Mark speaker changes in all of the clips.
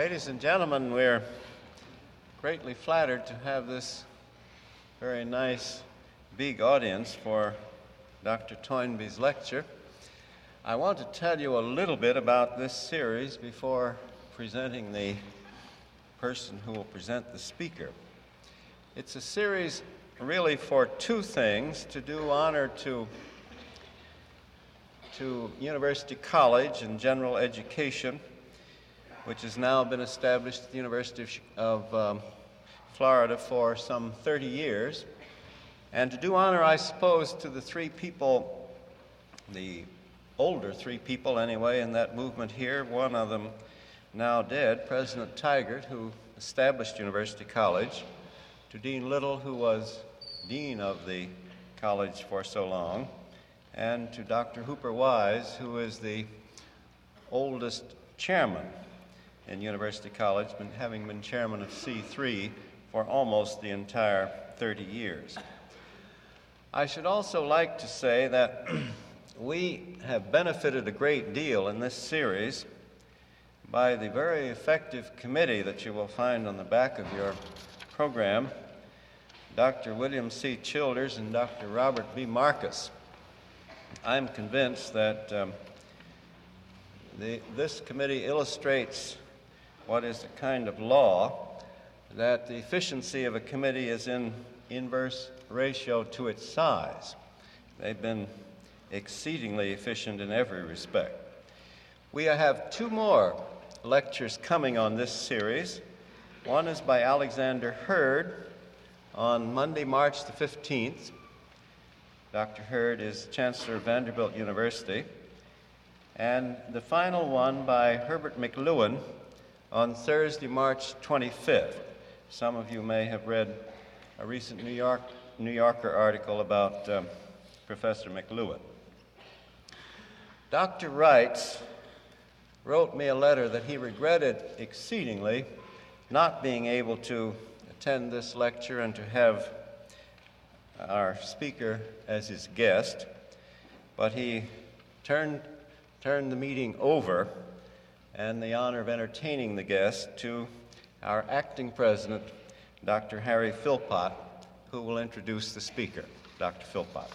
Speaker 1: Ladies and gentlemen, we're greatly flattered to have this very nice, big audience for Dr. Toynbee's lecture. I want to tell you a little bit about this series before presenting the person who will present the speaker. It's a series really for two things: to do honor to University College and general education, which has now been established at the University of Florida for some 30 years, and to do honor, I suppose, to the three people, the older three people anyway, in that movement here, one of them now dead, President Tigert, who established University College, to Dean Little, who was dean of the college for so long, and to Dr. Hooper Wise, who is the oldest chairman in University College, having been chairman of C3 for almost the entire 30 years. I should also like to say that we have benefited a great deal in this series by the very effective committee that you will find on the back of your program, Dr. William C. Childers and Dr. Robert B. Marcus. I'm convinced that this committee illustrates what is a kind of law, that the efficiency of a committee is in inverse ratio to its size. They've been exceedingly efficient in every respect. We have two more lectures coming on this series. One is by Alexander Hurd on Monday, March the 15th. Dr. Hurd is Chancellor of Vanderbilt University. And the final one by Herbert McLuhan on Thursday, March 25th. Some of you may have read a recent New Yorker article about Professor McLuhan. Dr. Reitz wrote me a letter that he regretted exceedingly not being able to attend this lecture and to have our speaker as his guest, but he turned the meeting over and the honor of entertaining the guest to our acting president, Dr. Harry Philpott, who will introduce the speaker. Dr. Philpott.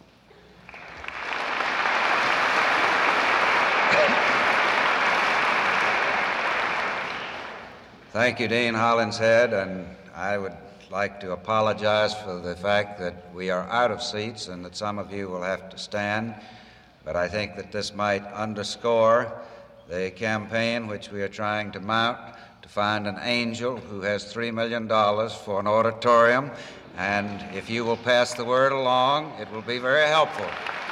Speaker 2: Thank you, Dean Hollinshead, and I would like to apologize for the fact that we are out of seats and that some of you will have to stand, but I think that this might underscore the campaign which we are trying to mount to find an angel who has $3 million for an auditorium, and if you will pass the word along, it will be very helpful.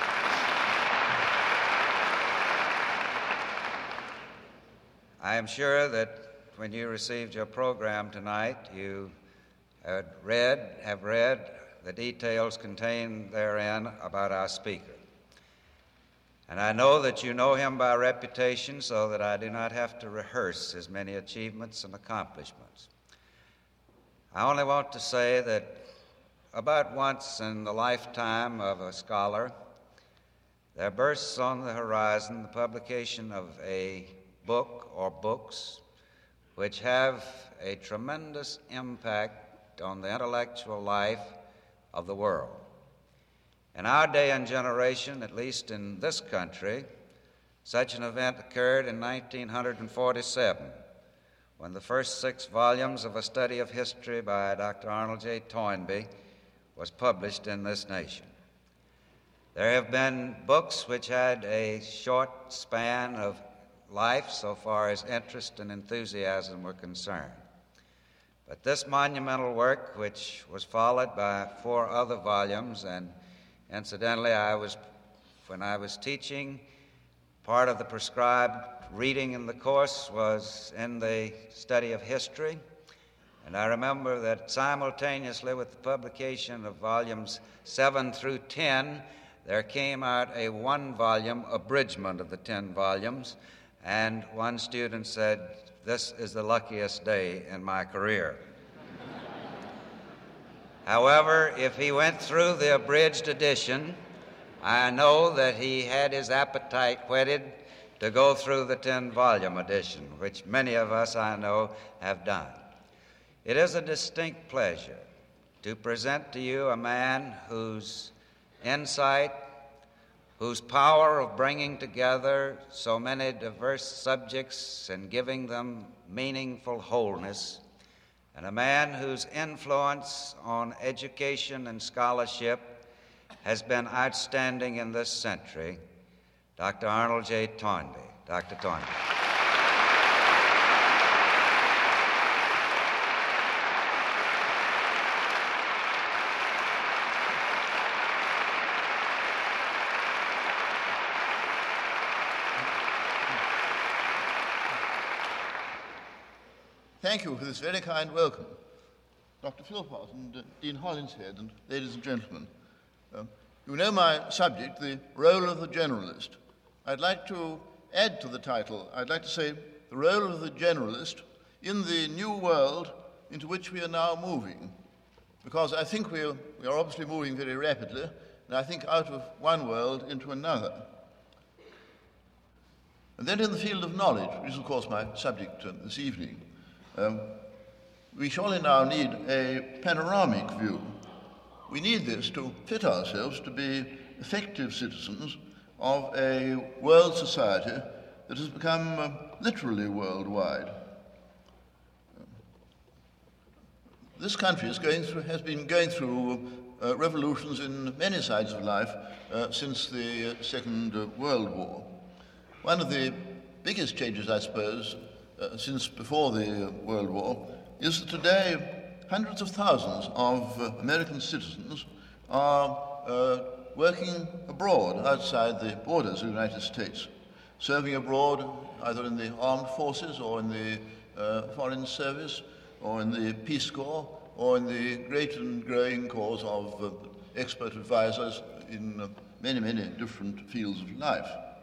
Speaker 2: I am sure that when you received your program tonight, you have read the details contained therein about our speaker. And I know that you know him by reputation, so that I do not have to rehearse his many achievements and accomplishments. I only want to say that about once in the lifetime of a scholar, there bursts on the horizon the publication of a book or books which have a tremendous impact on the intellectual life of the world. In our day and generation, at least in this country, such an event occurred in 1947, when the first 6 volumes of A Study of History by Dr. Arnold J. Toynbee was published in this nation. There have been books which had a short span of life so far as interest and enthusiasm were concerned. But this monumental work, which was followed by 4 other volumes, and incidentally, when I was teaching, part of the prescribed reading in the course was in the study of history. And I remember that simultaneously with the publication of volumes 7 through 10, there came out a 1-volume abridgment of the 10 volumes. And one student said, "This is the luckiest day in my career." However, if he went through the abridged edition, I know that he had his appetite whetted to go through the 10-volume edition, which many of us, I know, have done. It is a distinct pleasure to present to you a man whose insight, whose power of bringing together so many diverse subjects and giving them meaningful wholeness, and a man whose influence on education and scholarship has been outstanding in this century, Dr. Arnold J. Toynbee. Dr. Toynbee.
Speaker 3: Thank you for this very kind welcome. Dr. Philpott and Dean Hollinshead and ladies and gentlemen. You know my subject, the role of the generalist. I'd like to add to the title. I'd like to say the role of the generalist in the new world into which we are now moving. Because I think we are obviously moving very rapidly, and I think out of one world into another. And then in the field of knowledge, which is of course my subject this evening, we surely now need a panoramic view. We need this to fit ourselves to be effective citizens of a world society that has become literally worldwide. This country has been going through revolutions in many sides of life since the Second World War. One of the biggest changes, I suppose, since before the World War, is that today hundreds of thousands of American citizens are working abroad outside the borders of the United States, serving abroad either in the armed forces or in the foreign service or in the Peace Corps or in the great and growing cause of expert advisors in many, many different fields of life.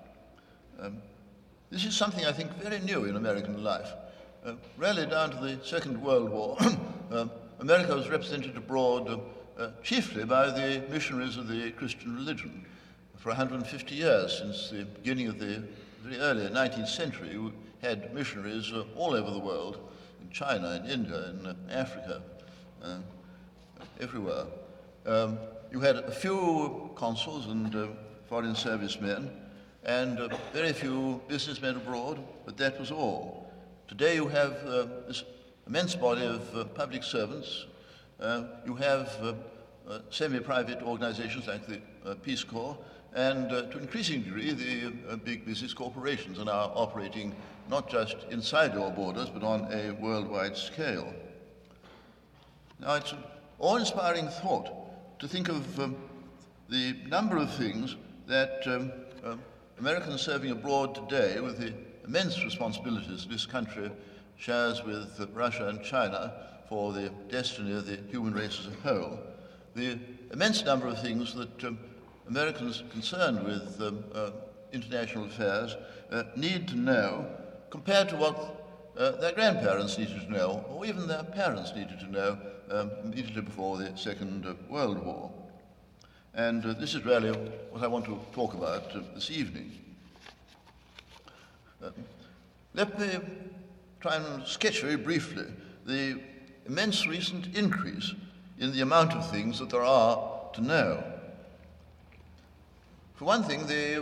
Speaker 3: This is something I think very new in American life. Really down to the Second World War, America was represented abroad chiefly by the missionaries of the Christian religion. For 150 years, since the beginning of the very early 19th century, we had missionaries all over the world, in China, in India, in Africa, everywhere. You had a few consuls and foreign servicemen, and very few businessmen abroad, but that was all. Today you have this immense body of public servants. You have semi-private organizations like the Peace Corps, and to an increasing degree the big business corporations are now operating not just inside your borders, but on a worldwide scale. Now it's an awe-inspiring thought to think of the number of things that Americans serving abroad today, with the immense responsibilities this country shares with Russia and China for the destiny of the human race as a whole, the immense number of things that Americans concerned with international affairs need to know compared to what their grandparents needed to know, or even their parents needed to know immediately before the Second World War. And this is really what I want to talk about this evening. Let me try and sketch very briefly the immense recent increase in the amount of things that there are to know. For one thing, the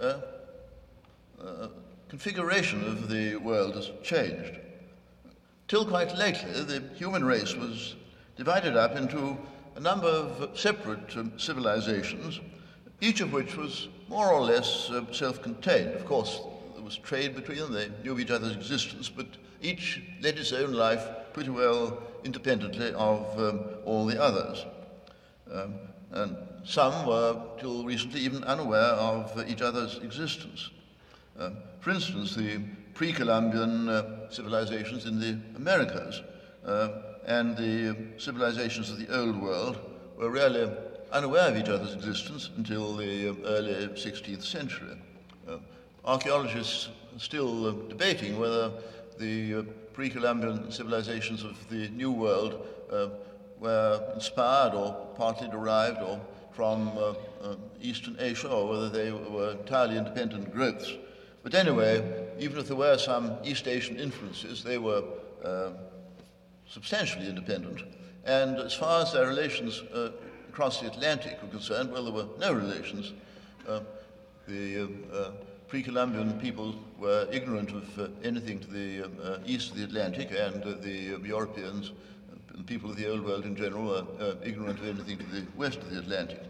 Speaker 3: configuration of the world has changed. Till quite lately, the human race was divided up into a number of separate civilizations, each of which was more or less self-contained. Of course, there was trade between them, they knew of each other's existence, but each led its own life pretty well independently of all the others. And some were, till recently, even unaware of each other's existence. For instance, the pre-Columbian civilizations in the Americas and the civilizations of the Old World were really unaware of each other's existence until the early 16th century. Archaeologists are still debating whether the pre-Columbian civilizations of the New World were inspired or partly derived or from Eastern Asia, or whether they were entirely independent growths But anyway, even if there were some East Asian influences, they were substantially independent. And as far as their relations across the Atlantic were concerned, well, there were no relations. The pre-Columbian people were ignorant of anything to the east of the Atlantic, and the Europeans, the people of the Old World in general, were ignorant of anything to the west of the Atlantic.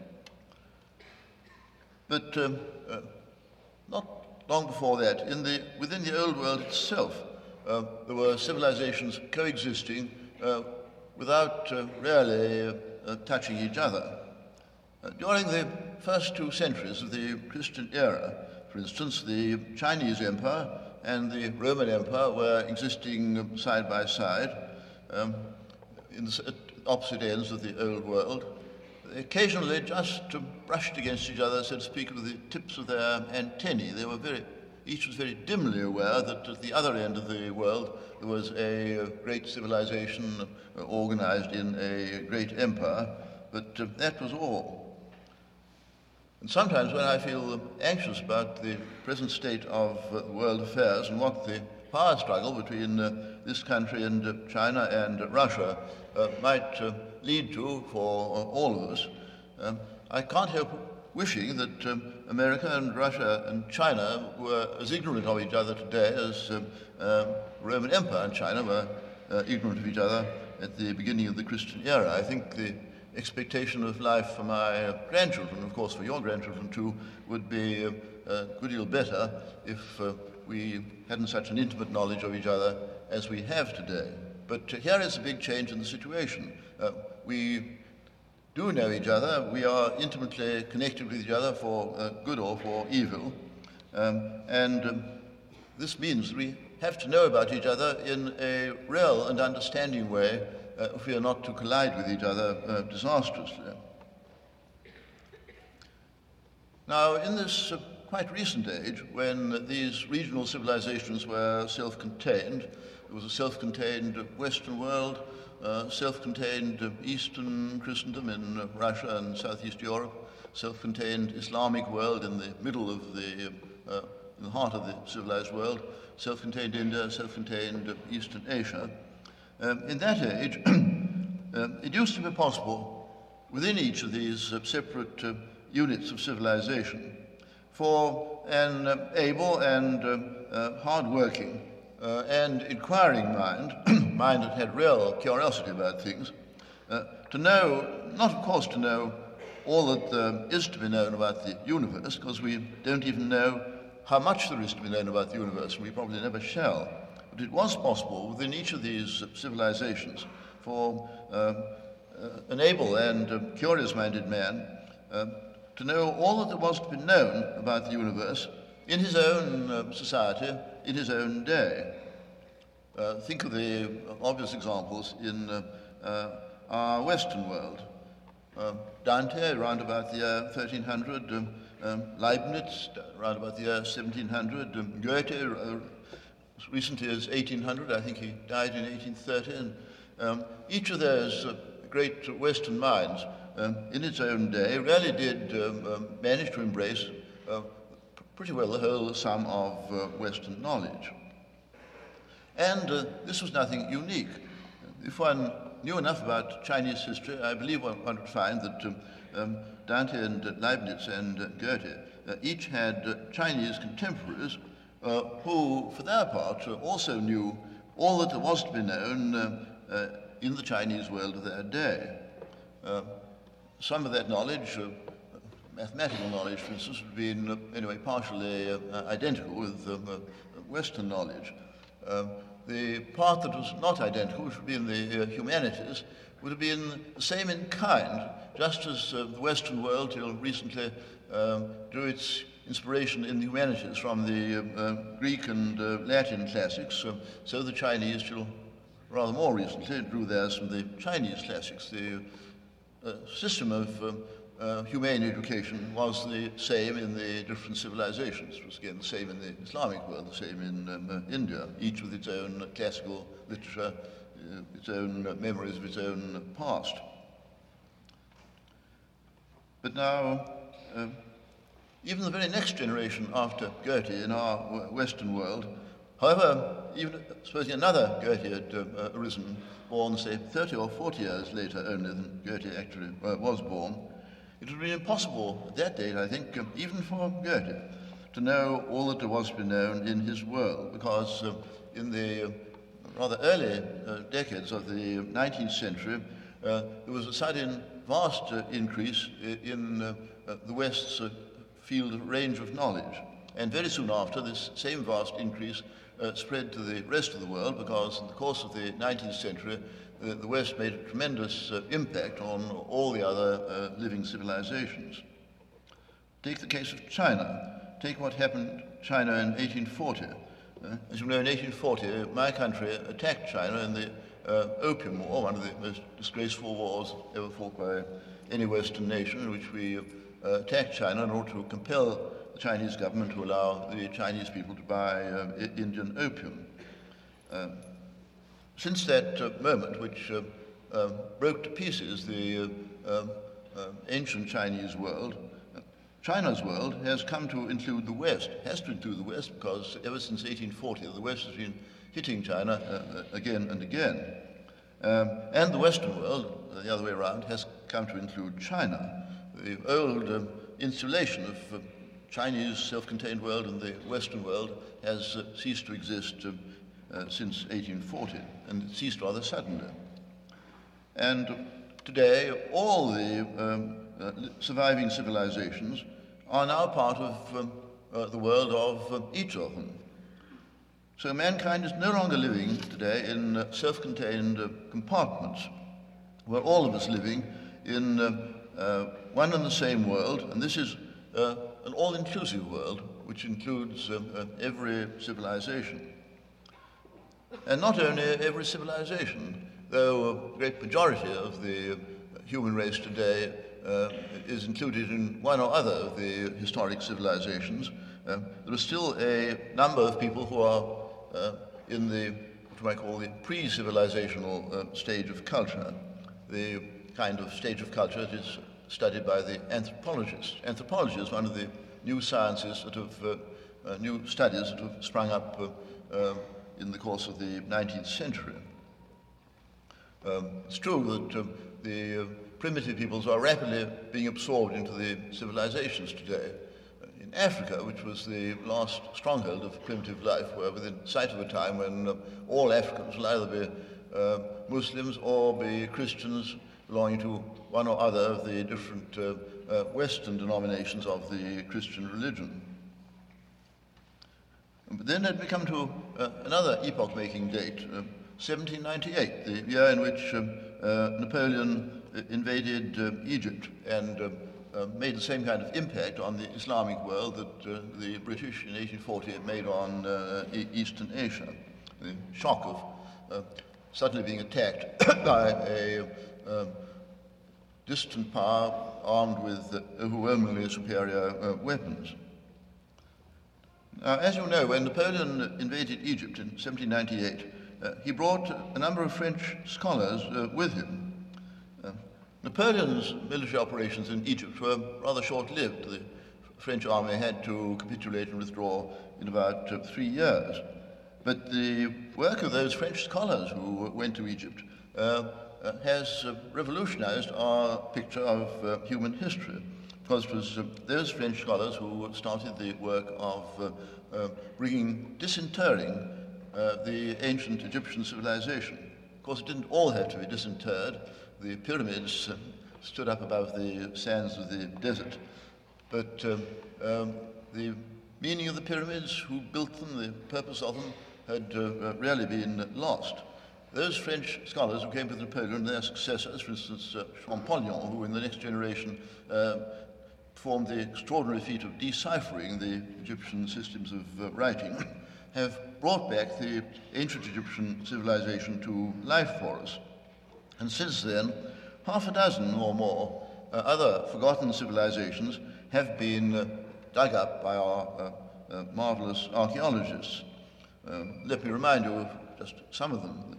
Speaker 3: But not long before that, within the Old World itself, there were civilizations coexisting without really touching each other. During the first 2 centuries of the Christian era, for instance, the Chinese Empire and the Roman Empire were existing side by side at opposite ends of the Old World. They occasionally just brushed against each other, so to speak, with the tips of their antennae. Each was very dimly aware that at the other end of the world there was a great civilization organized in a great empire, but that was all. And sometimes when I feel anxious about the present state of world affairs and what the power struggle between this country and China and Russia might lead to for all of us, I can't help wishing that America and Russia and China were as ignorant of each other today as Roman Empire and China were ignorant of each other at the beginning of the Christian era. I think the expectation of life for my grandchildren, of course for your grandchildren too, would be a good deal better if we hadn't such an intimate knowledge of each other as we have today. But here is a big change in the situation. We do know each other. We are intimately connected with each other for good or for evil. And this means we have to know about each other in a real and understanding way if we are not to collide with each other disastrously. Now, in this quite recent age, when these regional civilizations were self-contained, there was a self-contained Western world, self-contained Eastern Christendom in Russia and Southeast Europe, self-contained Islamic world in the middle of in the heart of the civilized world, self-contained India, self-contained Eastern Asia. In that age, it used to be possible within each of these separate units of civilization for an able and hard-working and inquiring mind that had real curiosity about things, to know, not of course to know all that there is to be known about the universe, because we don't even know how much there is to be known about the universe, and we probably never shall. But it was possible within each of these civilizations for an able and curious-minded man to know all that there was to be known about the universe in his own society, in his own day. Think of the obvious examples in our Western world. Dante, around about the year 1300, Leibniz, around about the year 1700, Goethe, as recently as 1800, I think he died in 1830, and each of those great Western minds in its own day really did manage to embrace pretty well the whole sum of Western knowledge. And this was nothing unique. If one knew enough about Chinese history, I believe one would find that Dante and Leibniz and Goethe each had Chinese contemporaries who, for their part, also knew all that there was to be known in the Chinese world of their day. Some of that knowledge, mathematical knowledge, for instance, would have been, anyway, partially identical with Western knowledge. The part that was not identical, which would be in the humanities, would have been the same in kind, just as the Western world till recently drew its inspiration in the humanities from the Greek and Latin classics, so the Chinese till rather more recently drew theirs from the Chinese classics. The system of humane education was the same in the different civilizations. It was again the same in the Islamic world, the same in India, each with its own classical literature, its own memories of its own past. But now, even the very next generation after Goethe in our Western world. However, even supposing another Goethe had arisen, born, say, 30 or 40 years later only than Goethe actually was born, it would have been impossible at that date, I think, even for Goethe, to know all that there was to be known in his world, because in the rather early decades of the 19th century, there was a sudden vast increase in the West's field range of knowledge. And very soon after, this same vast increase spread to the rest of the world, because in the course of the 19th century, the West made a tremendous impact on all the other living civilizations. Take the case of China. Take what happened to China in 1840. As you know, in 1840, my country attacked China in the Opium War, one of the most disgraceful wars ever fought by any Western nation, in which we attacked China in order to compel the Chinese government to allow the Chinese people to buy Indian opium. Since that moment, which broke to pieces the ancient Chinese world, China's world has come to include the West, has to include the West, because ever since 1840, the West has been hitting China again and again. And the Western world, the other way around, has come to include China. The old insulation of Chinese self-contained world and the Western world has ceased to exist since 1840, and it ceased rather suddenly. And today, all the surviving civilizations are now part of the world of each of them. So mankind is no longer living today in self-contained compartments. We're all of us living in one and the same world, and this is an all-inclusive world, which includes every civilization. And not only every civilization, though a great majority of the human race today is included in one or other of the historic civilizations, there are still a number of people who are in the, what you might call the pre-civilizational stage of culture, the kind of stage of culture that is studied by the anthropologists. Anthropology is one of the new sciences that have, new studies that have sprung up in the course of the 19th century. It's true that the primitive peoples are rapidly being absorbed into the civilizations today. In Africa, which was the last stronghold of primitive life, we're within sight of a time when all Africans will either be Muslims or be Christians belonging to one or other of the different Western denominations of the Christian religion. But then we come to another epoch-making date, 1798, the year in which Napoleon invaded Egypt and made the same kind of impact on the Islamic world that the British in 1840 had made on Eastern Asia. The shock of suddenly being attacked by a distant power armed with overwhelmingly superior weapons. Now, as you know, when Napoleon invaded Egypt in 1798, he brought a number of French scholars with him. Napoleon's military operations in Egypt were rather short-lived. The French army had to capitulate and withdraw in about 3 years. But the work of those French scholars who went to Egypt has revolutionized our picture of human history, because it was those French scholars who started the work of disinterring the ancient Egyptian civilization. Of course, it didn't all have to be disinterred. The pyramids stood up above the sands of the desert, but the meaning of the pyramids, who built them, the purpose of them, had really been lost. Those French scholars who came with Napoleon and their successors, for instance, Champollion, who in the next generation performed the extraordinary feat of deciphering the Egyptian systems of writing, have brought back the ancient Egyptian civilization to life for us. And since then, half a dozen or more other forgotten civilizations have been dug up by our marvelous archaeologists. Let me remind you of just some of them.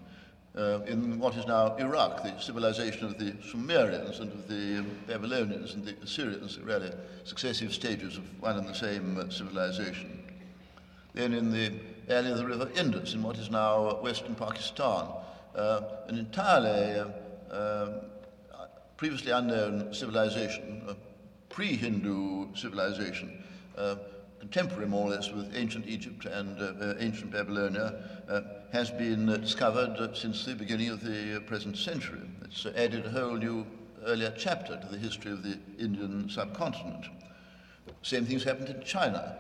Speaker 3: in what is now Iraq, the civilization of the Sumerians and of the Babylonians and the Assyrians, really successive stages of one and the same civilization. Then in the valley of the river Indus, in what is now western Pakistan, an entirely previously unknown civilization, a pre-Hindu civilization, contemporary more or less with ancient Egypt and ancient Babylonia, has been discovered since the beginning of the present century. It's added a whole new earlier chapter to the history of the Indian subcontinent. Same things happened in China.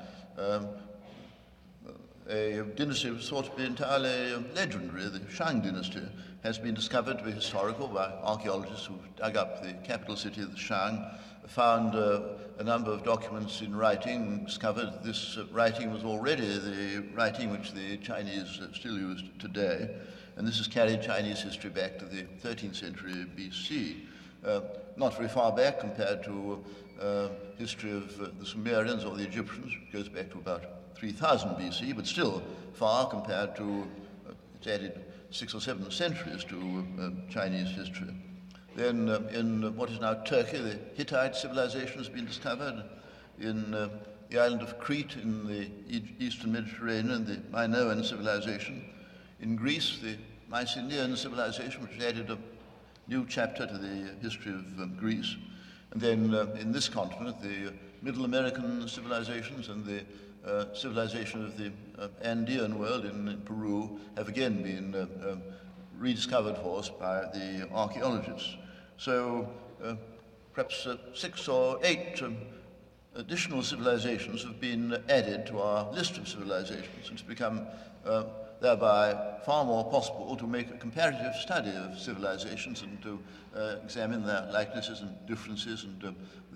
Speaker 3: A dynasty was thought to be entirely legendary, the Shang dynasty, has been discovered to be historical by archaeologists who dug up the capital city of the Shang, found a number of documents in writing, discovered this writing was already the writing which the Chinese still use today, and this has carried Chinese history back to the 13th century BC. Not very far back compared to history of the Sumerians or the Egyptians, it goes back to about 3000 BC, but still far compared to, it's added 6 or 7 centuries to Chinese history. Then in what is now Turkey, the Hittite civilization has been discovered. In the island of Crete in the eastern Mediterranean, the Minoan civilization. In Greece, the Mycenaean civilization, which added a new chapter to the history of Greece. And then in this continent, the Middle American civilizations and the civilization of the Andean world in Peru have again been rediscovered for us by the archaeologists. So perhaps 6 or 8 additional civilizations have been added to our list of civilizations. It's become thereby far more possible to make a comparative study of civilizations and to examine their likenesses and differences and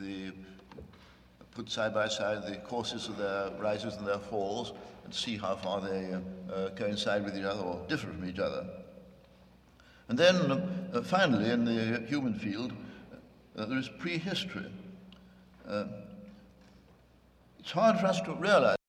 Speaker 3: put side by side the courses of their rises and their falls and see how far they coincide with each other or differ from each other. And then finally in the human field there is prehistory. It's hard for us to realize